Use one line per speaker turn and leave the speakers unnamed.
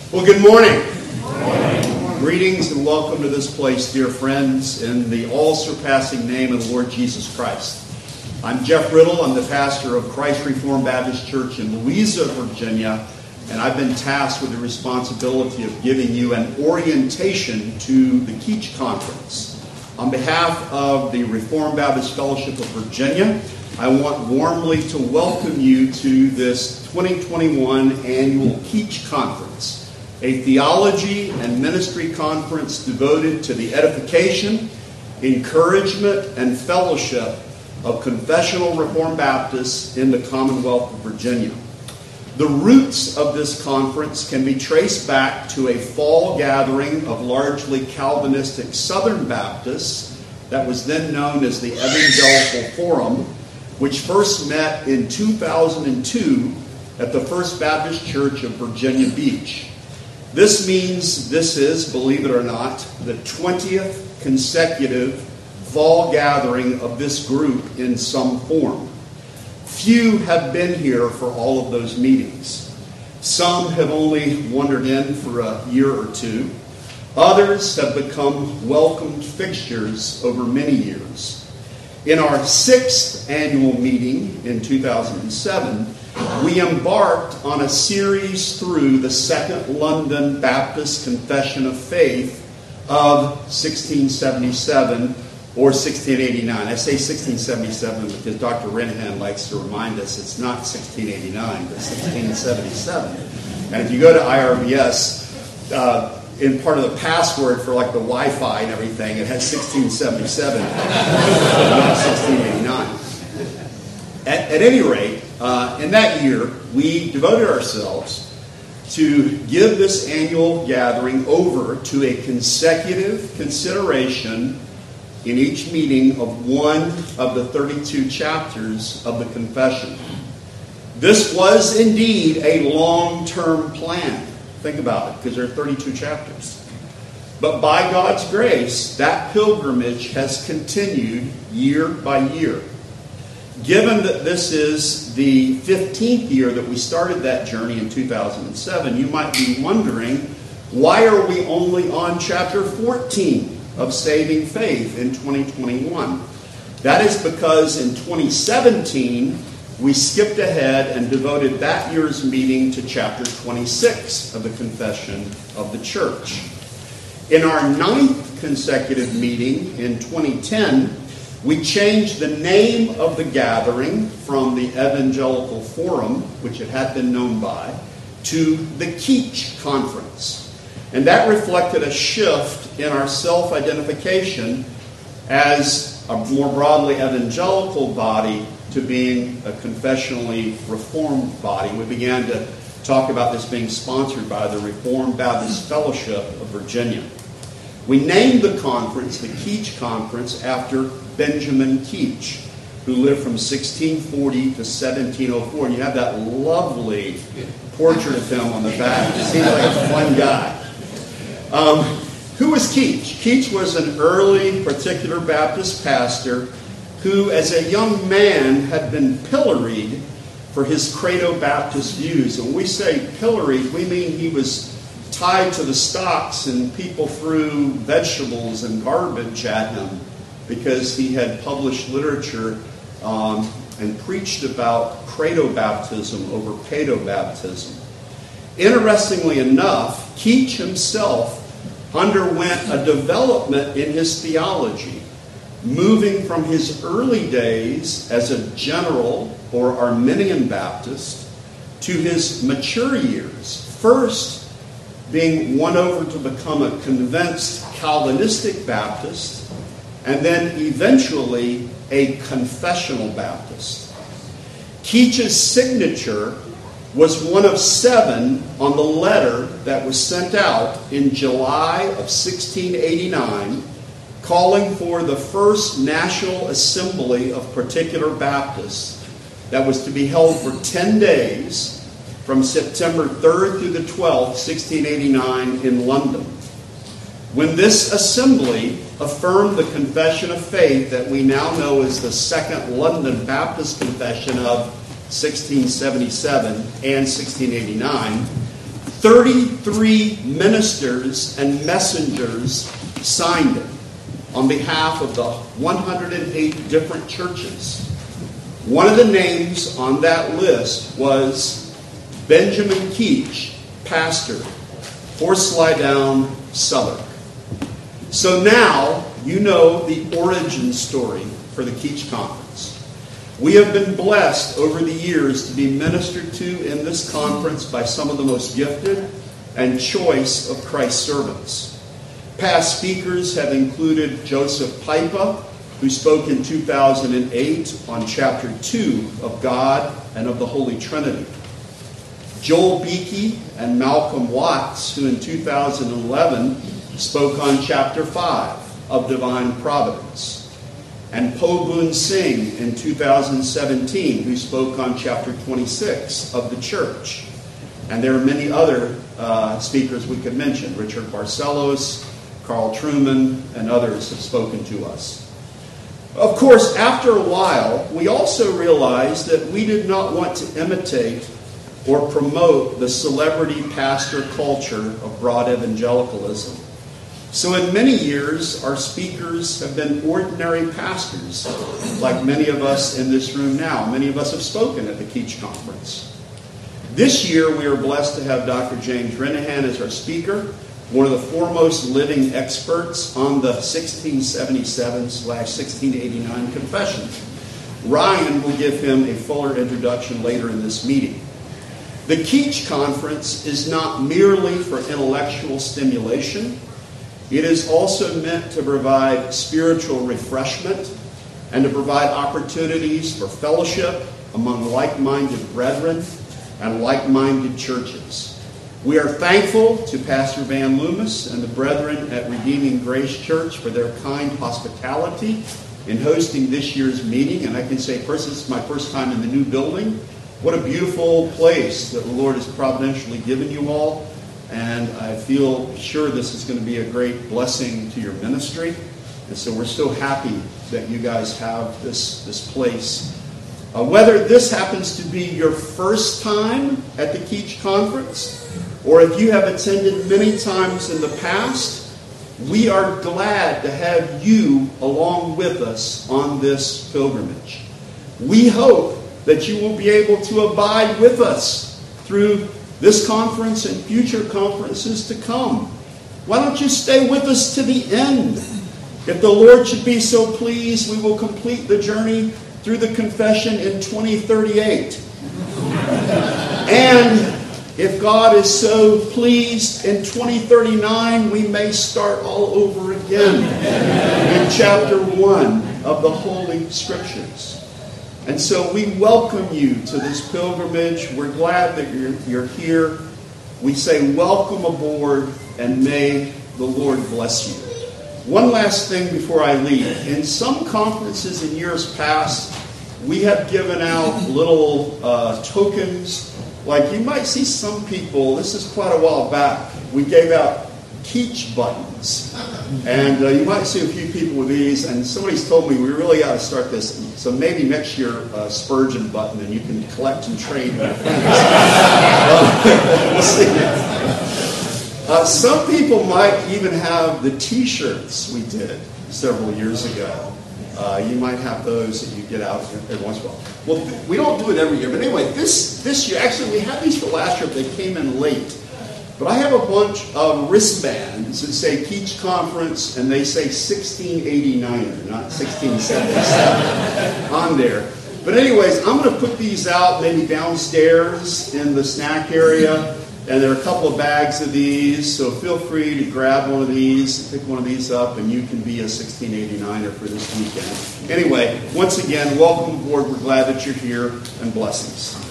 Well, good morning. Greetings and welcome to this place, dear friends, in the all-surpassing name of the Lord Jesus Christ. I'm Jeff Riddle. I'm the pastor of Christ Reformed Baptist Church in Louisa, Virginia, and I've been tasked with the responsibility of giving you an orientation to the Keach Conference. On behalf of the Reformed Baptist Fellowship of Virginia, I want warmly to welcome you to this 2021 annual Keach Conference, a theology and ministry conference devoted to the edification, encouragement, and fellowship of confessional Reformed Baptists in the Commonwealth of Virginia. The roots of this conference can be traced back to a fall gathering of largely Calvinistic Southern Baptists that was then known as the Evangelical Forum, which first met in 2002 at the First Baptist Church of Virginia Beach. This means this is, believe it or not, the 20th consecutive fall gathering of this group in some form. Few have been here for all of those meetings. Some have only wandered in for a year or two. Others have become welcomed fixtures over many years. In our 6th annual meeting in 2007, we embarked on a series through the Second London Baptist Confession of Faith of 1677 or 1689. I say 1677 because Dr. Renahan likes to remind us it's not 1689, but 1677. And if you go to IRBS, in part of the password for like the Wi-Fi and everything, it has 1677, not 1689. At any rate, in that year, we devoted ourselves to give this annual gathering over to a consecutive consideration in each meeting of one of the 32 chapters of the confession. This was indeed a long-term plan. Think about it, because there are 32 chapters. But by God's grace, that pilgrimage has continued year by year. Given that this is the 15th year that we started that journey in 2007, you might be wondering, why are we only on chapter 14 of Saving Faith in 2021? That is because in 2017, we skipped ahead and devoted that year's meeting to chapter 26 of the Confession of the Church. In our 9th consecutive meeting in 2010, we changed the name of the gathering from the Evangelical Forum, which it had been known by, to the Keach Conference. And that reflected a shift in our self-identification as a more broadly evangelical body to being a confessionally reformed body. We began to talk about this being sponsored by the Reformed Baptist Fellowship of Virginia. We named the conference the Keach Conference after Benjamin Keach, who lived from 1640 to 1704. And you have that lovely portrait of him on the back. He seems like a fun guy. Who was Keach? Keach was an early particular Baptist pastor who, as a young man, had been pilloried for his Credo-Baptist views. And when we say pilloried, we mean he was tied to the stocks and people threw vegetables and garbage at him because he had published literature and preached about Credo-baptism over Paedo-baptism. Interestingly enough, Keach himself underwent a development in his theology, moving from his early days as a general or Arminian Baptist to his mature years, first being won over to become a convinced Calvinistic Baptist, and then eventually a confessional Baptist. Keach's signature was one of 7 on the letter that was sent out in July of 1689, calling for the first National Assembly of Particular Baptists that was to be held for 10 days from September 3rd through the 12th, 1689 in London. When this assembly affirmed the Confession of Faith that we now know as the Second London Baptist Confession of 1677 and 1689, 33 ministers and messengers signed it on behalf of the 108 different churches. One of the names on that list was Benjamin Keach, pastor, Horsleydown, Southwark. So now you know the origin story for the Keach Conference. We have been blessed over the years to be ministered to in this conference by some of the most gifted and choice of Christ's servants. Past speakers have included Joseph Pipa, who spoke in 2008 on chapter 2 of God and of the Holy Trinity. Joel Beakey and Malcolm Watts, who in 2011 spoke on chapter 5 of Divine Providence. And Po Boon Singh in 2017, who spoke on chapter 26 of the Church. And there are many other speakers we could mention. Richard Barcelos, Carl Truman, and others have spoken to us. Of course, after a while, we also realized that we did not want to imitate or promote the celebrity pastor culture of broad evangelicalism. So in many years, our speakers have been ordinary pastors, like many of us in this room now. Many of us have spoken at the Keach Conference. This year, we are blessed to have Dr. James Renahan as our speaker, one of the foremost living experts on the 1677/1689 Confession. Ryan will give him a fuller introduction later in this meeting. The Keach Conference is not merely for intellectual stimulation. It is also meant to provide spiritual refreshment and to provide opportunities for fellowship among like-minded brethren and like-minded churches. We are thankful to Pastor Van Loomis and the brethren at Redeeming Grace Church for their kind hospitality in hosting this year's meeting. And I can say, this is my first time in the new building. What a beautiful place that the Lord has providentially given you all. And I feel sure this is going to be a great blessing to your ministry. And so we're so happy that you guys have this place. Whether this happens to be your first time at the Keach Conference, or if you have attended many times in the past, we are glad to have you along with us on this pilgrimage. We hope that you will be able to abide with us through this conference and future conferences to come. Why don't you stay with us to the end? If the Lord should be so pleased, we will complete the journey through the confession in 2038. And if God is so pleased, in 2039, we may start all over again in chapter 1 of the Holy Scriptures. And so we welcome you to this pilgrimage. We're glad that you're here. We say welcome aboard, and may the Lord bless you. One last thing before I leave. In some conferences in years past, we have given out little tokens. Like you might see some people, this is quite a while back, we gave out Keach buttons. And you might see a few people with these, and somebody's told me we really ought to start this. So maybe next year, Spurgeon button, and you can collect and trade your friends. We'll see. Some people might even have the T-shirts we did several years ago. You might have those that you get out every once in a while. Well, we don't do it every year. But anyway, this year, actually we had these for last year, but they came in late. But I have a bunch of wristbands that say Keach Conference, and they say 1689, not 1677 on there. But anyways, I'm going to put these out maybe downstairs in the snack area. And there are a couple of bags of these, so feel free to grab one of these, pick one of these up, and you can be a 1689er for this weekend. Anyway, once again, welcome aboard. We're glad that you're here, and blessings.